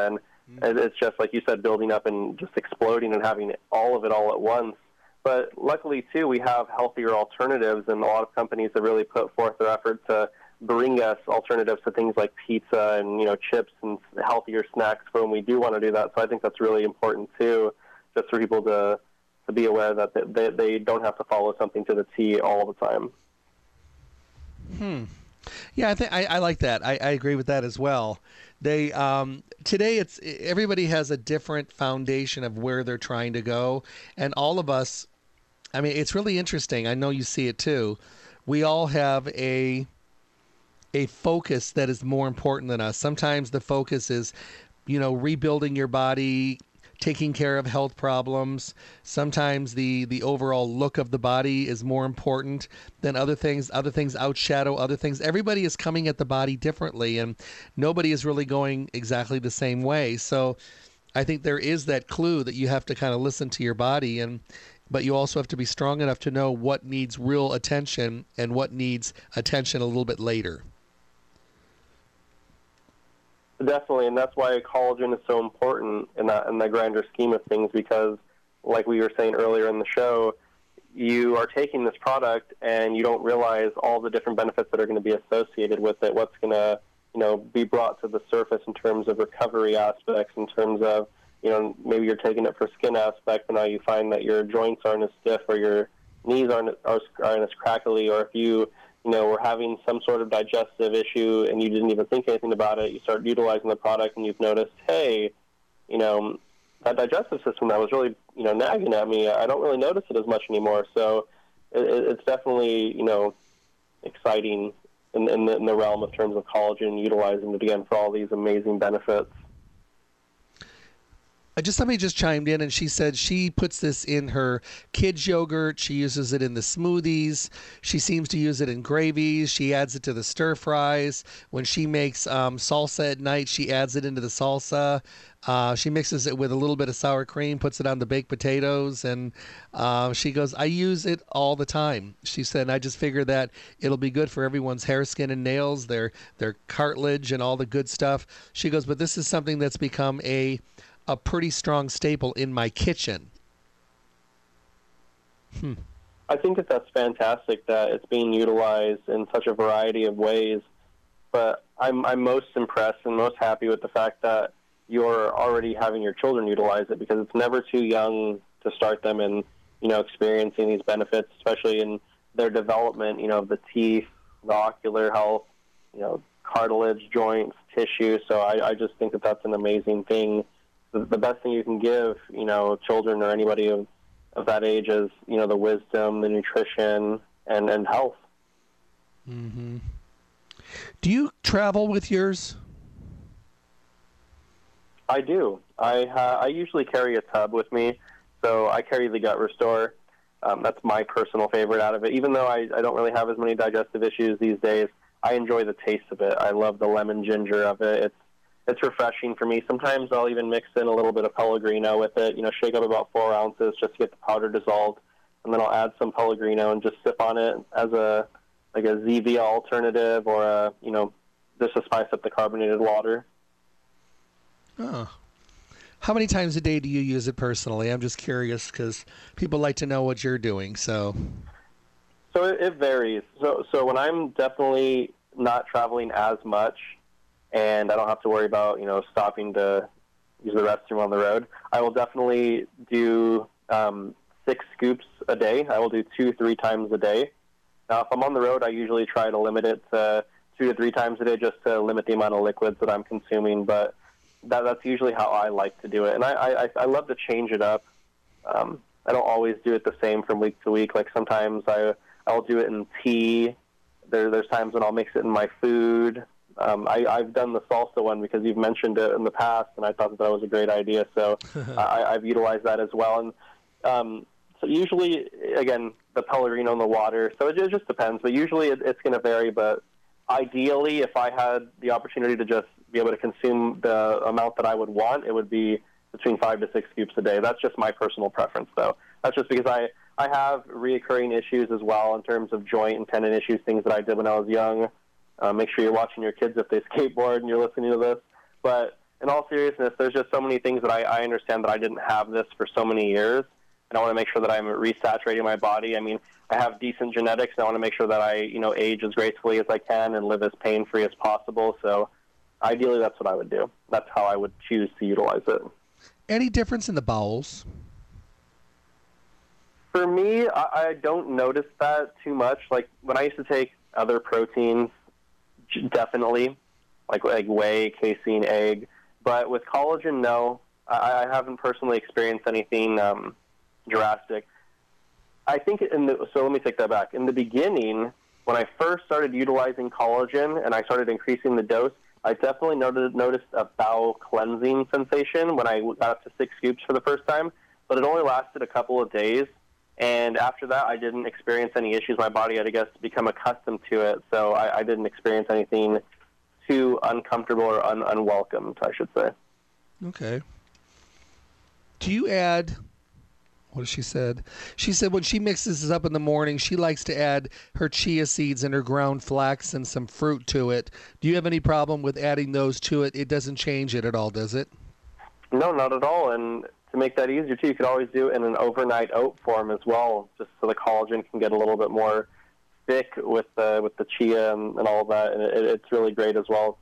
It's just, like you said, building up and just exploding and having all of it all at once. But luckily, too, we have healthier alternatives, and a lot of companies have really put forth their effort to bring us alternatives to things like pizza and, chips and healthier snacks for when we do want to do that. So I think that's really important, too, just for people to be aware that they don't have to follow something to the T all the time. Yeah, I think I like that. I agree with that as well. They today everybody has a different foundation of where they're trying to go, and all of us. I mean, it's really interesting. I know you see it too. We all have a focus that is more important than us. Sometimes the focus is, rebuilding your body, taking care of health problems. Sometimes the overall look of the body is more important than other things. Other things outshadow other things. Everybody is coming at the body differently, and nobody is really going exactly the same way. So I think there is that clue that you have to kind of listen to your body, but you also have to be strong enough to know what needs real attention and what needs attention a little bit later. Definitely, and that's why collagen is so important in the grander scheme of things, because, like we were saying earlier in the show, you are taking this product and you don't realize all the different benefits that are going to be associated with it, what's going to, be brought to the surface in terms of recovery aspects, in terms of, maybe you're taking it for skin aspect, but now you find that your joints aren't as stiff or your knees aren't as crackly, or if you were having some sort of digestive issue and you didn't even think anything about it, you start utilizing the product and you've noticed, hey, that digestive system that was really, nagging at me, I don't really notice it as much anymore. So it's definitely, exciting in the realm of terms of collagen, utilizing it again for all these amazing benefits. Somebody just chimed in and she said she puts this in her kids' yogurt. She uses it in the smoothies. She seems to use it in gravies. She adds it to the stir fries. When she makes salsa at night, she adds it into the salsa. She mixes it with a little bit of sour cream, puts it on the baked potatoes, and she goes, I use it all the time. She said, and I just figure that it'll be good for everyone's hair, skin, and nails, their cartilage and all the good stuff. She goes, but this is something that's become a pretty strong staple in my kitchen. I think that's fantastic that it's being utilized in such a variety of ways, but I'm most impressed and most happy with the fact that you're already having your children utilize it, because it's never too young to start them in, experiencing these benefits, especially in their development, of the teeth, the ocular health, cartilage, joints, tissue. So I just think that that's an amazing thing. The best thing you can give, children or anybody of that age is, the wisdom, the nutrition, and health. Mm-hmm. Do you travel with yours? I do. I usually carry a tub with me, so I carry the Gut Restore. That's my personal favorite out of it. Even though I don't really have as many digestive issues these days, I enjoy the taste of it. I love the lemon ginger of it. It's refreshing for me. Sometimes I'll even mix in a little bit of Pellegrino with it, shake up about 4 ounces just to get the powder dissolved, and then I'll add some Pellegrino and just sip on it as a Zevia alternative, or just to spice up the carbonated water. Oh. How many times a day do you use it personally? I'm just curious because people like to know what you're doing. So it varies. So when I'm definitely not traveling as much, and I don't have to worry about, stopping to use the restroom on the road, I will definitely do 6 scoops a day. I will do 2-3 times a day. Now, if I'm on the road, I usually try to limit it to 2 to 3 times a day just to limit the amount of liquids that I'm consuming, but that's usually how I like to do it. And I love to change it up. I don't always do it the same from week to week. Like sometimes I'll do it in tea. There's times when I'll mix it in my food. I've done the salsa one because you've mentioned it in the past, and I thought that was a great idea. So I've utilized that as well. And so usually, again, the Pellegrino in the water. So it just depends. But usually it's going to vary. But ideally, if I had the opportunity to just be able to consume the amount that I would want, it would be between 5 to 6 scoops a day. That's just my personal preference, though. That's just because I have reoccurring issues as well in terms of joint and tendon issues, things that I did when I was young. Make sure you're watching your kids if they skateboard and you're listening to this. But in all seriousness, there's just so many things that I understand that I didn't have this for so many years, and I want to make sure that I'm resaturating my body. I mean, I have decent genetics, and I want to make sure that I, age as gracefully as I can and live as pain-free as possible. So ideally, that's what I would do. That's how I would choose to utilize it. Any difference in the bowels? For me, I don't notice that too much. Like, when I used to take other proteins, definitely, like whey, casein, egg. But with collagen, no. I haven't personally experienced anything drastic. I think so let me take that back. In the beginning, when I first started utilizing collagen and I started increasing the dose, I definitely noticed a bowel cleansing sensation when I got up to 6 scoops for the first time, but it only lasted a couple of days. And after that, I didn't experience any issues. My body had, I guess, become accustomed to it, so I didn't experience anything too uncomfortable or unwelcomed, I should say. Okay. Do you add, what has she said? She said when she mixes this up in the morning, she likes to add her chia seeds and her ground flax and some fruit to it. Do you have any problem with adding those to it? It doesn't change it at all, does it? No, not at all. And to make that easier, too, you could always do it in an overnight oat form as well, just so the collagen can get a little bit more thick with the chia and all of that. And it's really great as well.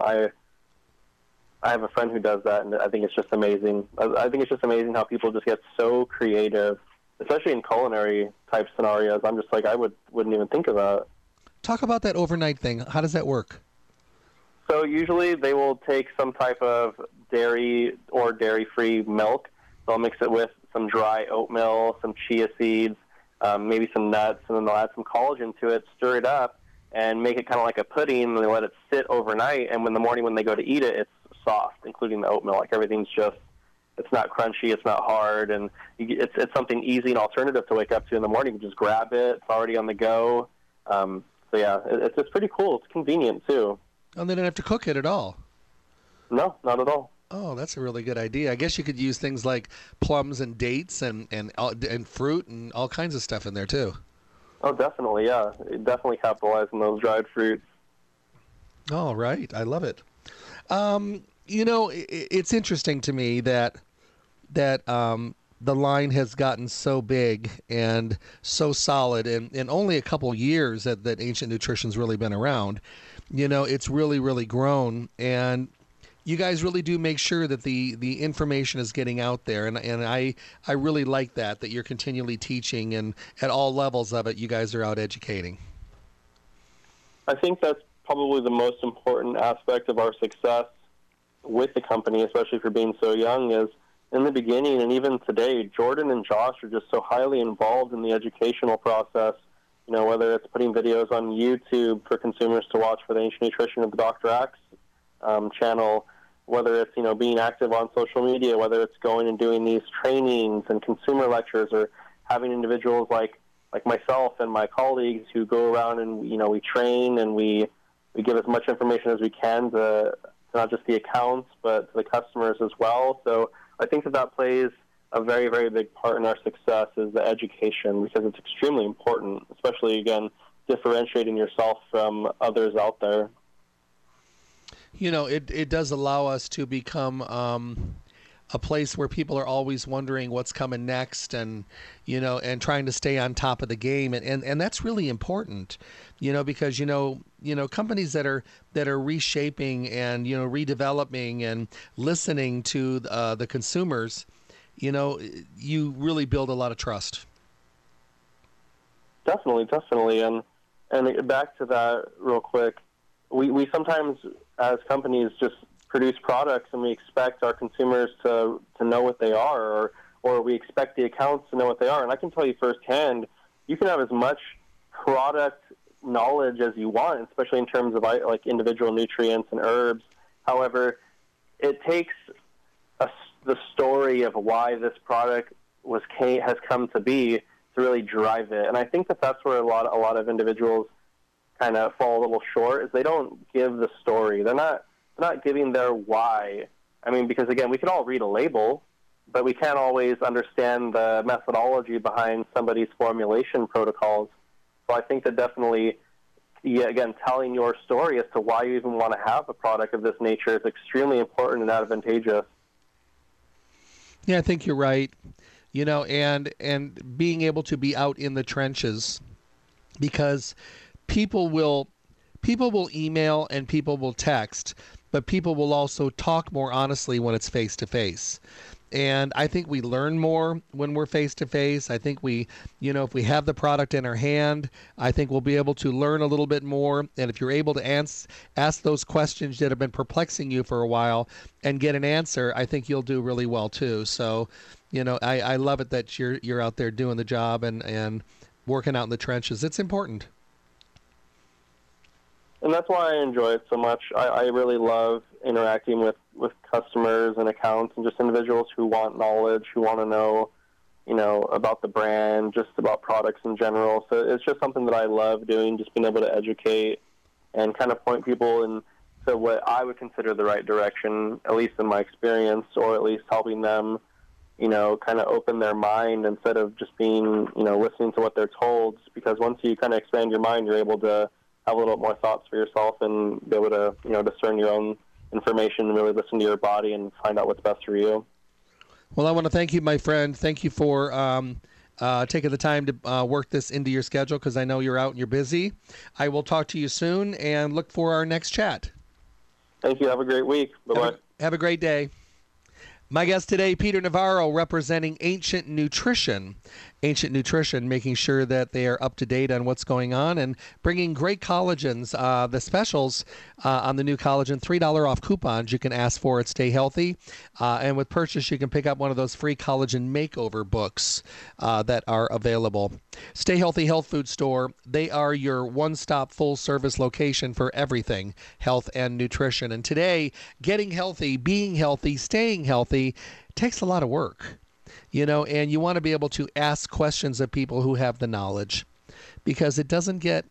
I have a friend who does that, and I think it's just amazing. I think it's just amazing how people just get so creative, especially in culinary type scenarios. I'm just like, I wouldn't even think of that. Talk about that overnight thing. How does that work? So usually they will take some type of dairy or dairy-free milk. They'll mix it with some dry oatmeal, some chia seeds, maybe some nuts, and then they'll add some collagen to it, stir it up, and make it kind of like a pudding, and they let it sit overnight. And in the morning when they go to eat it, it's soft, including the oatmeal. Like, everything's just, it's not crunchy, it's not hard, and it's something easy and alternative to wake up to in the morning. You can just grab it, it's already on the go. So yeah, it's pretty cool. It's convenient too. And they don't have to cook it at all. No, not at all. Oh, that's a really good idea. I guess you could use things like plums and dates and fruit and all kinds of stuff in there too. Oh, definitely, yeah. Definitely capitalize on those dried fruits. Oh, right. I love it. It's interesting to me that the line has gotten so big and so solid, and in only a couple years that Ancient Nutrition's really been around. It's really, really grown, and you guys really do make sure that the information is getting out there, and I really like that you're continually teaching, and at all levels of it, you guys are out educating. I think that's probably the most important aspect of our success with the company, especially for being so young, is in the beginning and even today, Jordan and Josh are just so highly involved in the educational process, whether it's putting videos on YouTube for consumers to watch for the Ancient Nutrition of the Dr. Axe channel, whether it's, being active on social media, whether it's going and doing these trainings and consumer lectures, or having individuals like myself and my colleagues who go around and, we train and we give as much information as we can to not just the accounts, but to the customers as well. So I think that plays a very, very big part in our success, is the education, because it's extremely important, especially, again, differentiating yourself from others out there. It does allow us to become a place where people are always wondering what's coming next, and and trying to stay on top of the game, and that's really important, because companies that are reshaping and redeveloping and listening to the consumers, you really build a lot of trust. Definitely, and back to that real quick, we sometimes as companies just produce products and we expect our consumers to know what they are, or we expect the accounts to know what they are. And I can tell you firsthand, you can have as much product knowledge as you want, especially in terms of like individual nutrients and herbs. However, it takes the story of why this product has come to be to really drive it. And I think that's where a lot of individuals kind of fall a little short, is they don't give the story. They're not giving their why. I mean, because again, we can all read a label, but we can't always understand the methodology behind somebody's formulation protocols. So I think that definitely again, telling your story as to why you even want to have a product of this nature is extremely important and advantageous. Yeah, I think you're right. And being able to be out in the trenches, because people will email and people will text, but people will also talk more honestly when it's face to face. And I think we learn more when we're face to face. I think if we have the product in our hand, I think we'll be able to learn a little bit more. And if you're able to ask those questions that have been perplexing you for a while and get an answer, I think you'll do really well too. So, I love it that you're out there doing the job and working out in the trenches. It's important. And that's why I enjoy it so much. I really love interacting with customers and accounts and just individuals who want knowledge, who want to know, about the brand, just about products in general. So it's just something that I love doing, just being able to educate and kind of point people into what I would consider the right direction, at least in my experience, or at least helping them, kind of open their mind instead of just being, listening to what they're told. Because once you kind of expand your mind, you're able to have a little bit more thoughts for yourself and be able to, discern your own information and really listen to your body and find out what's best for you. Well, I want to thank you, my friend. Thank you for taking the time to work this into your schedule, because I know you're out and you're busy. I will talk to you soon and look for our next chat. Thank you. Have a great week. Bye-bye. Have a great day. My guest today, Peter Navarro, representing Ancient Nutrition. Ancient Nutrition, making sure that they are up to date on what's going on and bringing great collagens. The specials on the new collagen, $3 off coupons you can ask for at Stay Healthy. And with purchase, you can pick up one of those free collagen makeover books that are available. Stay Healthy Health Food Store, they are your one-stop full-service location for everything health and nutrition. And today, getting healthy, being healthy, staying healthy takes a lot of work. And you want to be able to ask questions of people who have the knowledge, because it doesn't get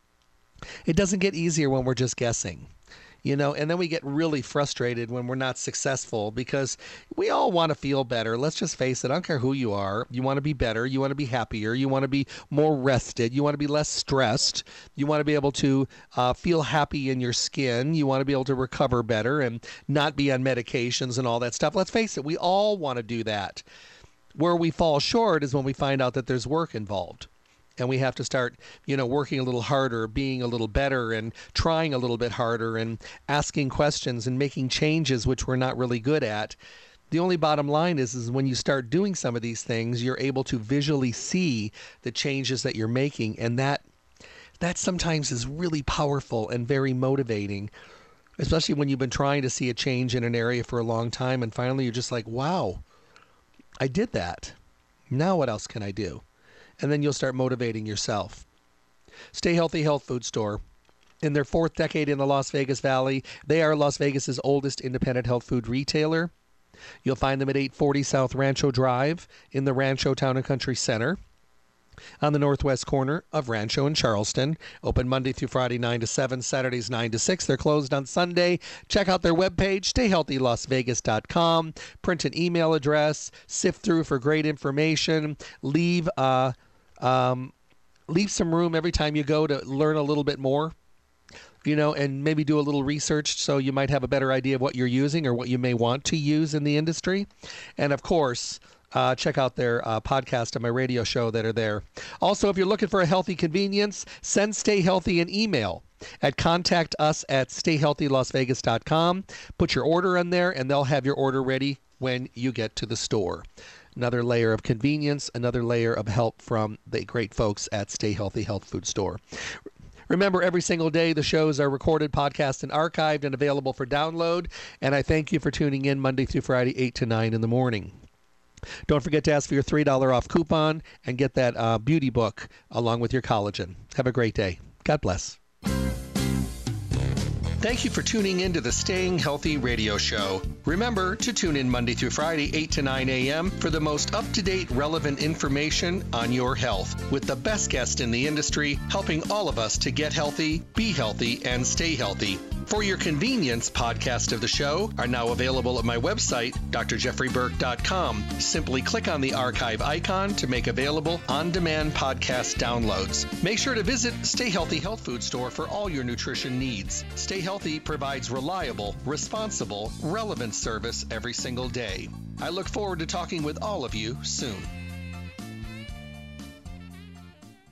easier when we're just guessing, and then we get really frustrated when we're not successful, because we all want to feel better. Let's just face it. I don't care who you are. You want to be better. You want to be happier. You want to be more rested. You want to be less stressed. You want to be able to feel happy in your skin. You want to be able to recover better and not be on medications and all that stuff. Let's face it. We all want to do that. Where we fall short is when we find out that there's work involved, and we have to start, working a little harder, being a little better, and trying a little bit harder, and asking questions and making changes, which we're not really good at. The only bottom line is when you start doing some of these things, you're able to visually see the changes that you're making, and that sometimes is really powerful and very motivating, especially when you've been trying to see a change in an area for a long time, and finally you're just like, wow, I did that. Now what else can I do? And then you'll start motivating yourself. Stay Healthy Health Food Store. In their 4th decade in the Las Vegas Valley, they are Las Vegas's oldest independent health food retailer. You'll find them at 840 South Rancho Drive in the Rancho Town and Country Center, on the northwest corner of Rancho and Charleston. Open Monday through Friday 9 to 7, Saturdays 9 to 6. They're closed on Sunday. Check out their webpage, stayhealthylasvegas.com. Print an email address, sift through for great information. Leave some room every time you go to learn a little bit more, and maybe do a little research so you might have a better idea of what you're using or what you may want to use in the industry. And of course, check out their podcast and my radio show that are there. Also, if you're looking for a healthy convenience, send Stay Healthy an email at contactus@stayhealthylasvegas.com. Put your order in there, and they'll have your order ready when you get to the store. Another layer of convenience, another layer of help from the great folks at Stay Healthy Health Food Store. Remember, every single day the shows are recorded, podcast, and archived and available for download. And I thank you for tuning in Monday through Friday, 8 to 9 in the morning. Don't forget to ask for your $3 off coupon and get that beauty book along with your collagen. Have a great day. God bless. Thank you for tuning in to the Staying Healthy Radio Show. Remember to tune in Monday through Friday, 8 to 9 a.m. for the most up-to-date, relevant information on your health with the best guest in the industry, helping all of us to get healthy, be healthy, and stay healthy. For your convenience, podcasts of the show are now available at my website, drjeffreyburke.com. Simply click on the archive icon to make available on-demand podcast downloads. Make sure to visit Stay Healthy Health Food Store for all your nutrition needs. Stay Healthy provides reliable, responsible, relevant service every single day. I look forward to talking with all of you soon.